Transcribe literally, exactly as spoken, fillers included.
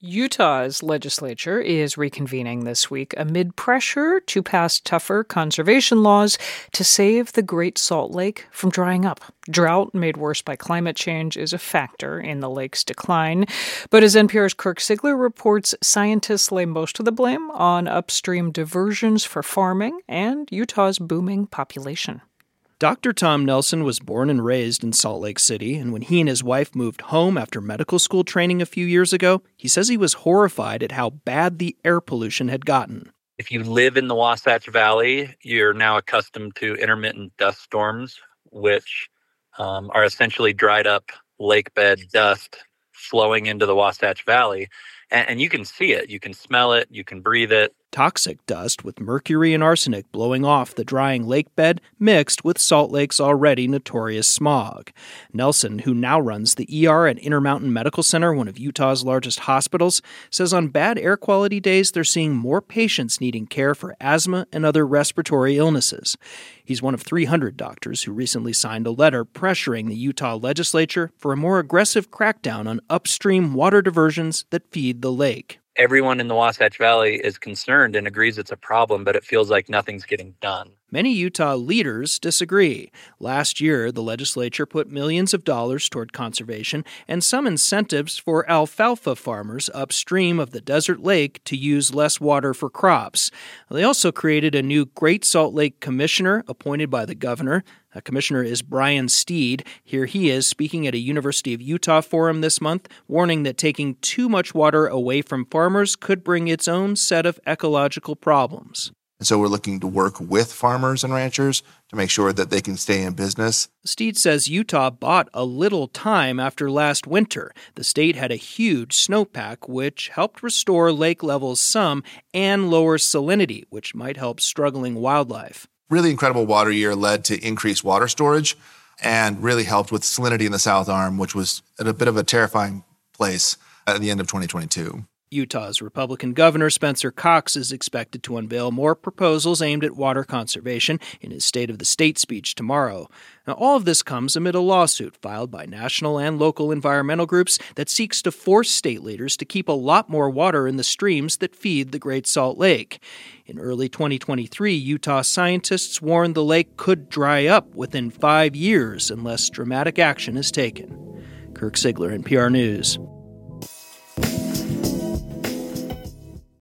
Utah's legislature is reconvening this week amid pressure to pass tougher conservation laws to save the Great Salt Lake from drying up. Drought made worse by climate change is a factor in the lake's decline. But as N P R's Kirk Siegler reports, scientists lay most of the blame on upstream diversions for farming and Utah's booming population. Doctor Tom Nelson was born and raised in Salt Lake City, and when he and his wife moved home after medical school training a few years ago, he says he was horrified at how bad the air pollution had gotten. If you live in the Wasatch Valley, you're now accustomed to intermittent dust storms, which um, are essentially dried up lake bed dust flowing into the Wasatch Valley. And, and you can see it, you can smell it, you can breathe it. Toxic dust with mercury and arsenic blowing off the drying lake bed mixed with Salt Lake's already notorious smog. Nelson, who now runs the E R at Intermountain Medical Center, one of Utah's largest hospitals, says on bad air quality days they're seeing more patients needing care for asthma and other respiratory illnesses. He's one of three hundred doctors who recently signed a letter pressuring the Utah legislature for a more aggressive crackdown on upstream water diversions that feed the lake. Everyone in the Wasatch Valley is concerned and agrees it's a problem, but it feels like nothing's getting done. Many Utah leaders disagree. Last year, the legislature put millions of dollars toward conservation and some incentives for alfalfa farmers upstream of the desert lake to use less water for crops. They also created a new Great Salt Lake commissioner appointed by the governor. The commissioner is Brian Steed. Here he is speaking at a University of Utah forum this month, warning that taking too much water away from farmers could bring its own set of ecological problems. And so we're looking to work with farmers and ranchers to make sure that they can stay in business. Steed says Utah bought a little time after last winter. The state had a huge snowpack, which helped restore lake levels some and lower salinity, which might help struggling wildlife. Really incredible water year led to increased water storage and really helped with salinity in the South Arm, which was at a bit of a terrifying place at the end of twenty twenty-two. Utah's Republican Governor Spencer Cox is expected to unveil more proposals aimed at water conservation in his State of the State speech tomorrow. Now, all of this comes amid a lawsuit filed by national and local environmental groups that seeks to force state leaders to keep a lot more water in the streams that feed the Great Salt Lake. In early twenty twenty-three, Utah scientists warned the lake could dry up within five years unless dramatic action is taken. Kirk Siegler, N P R News.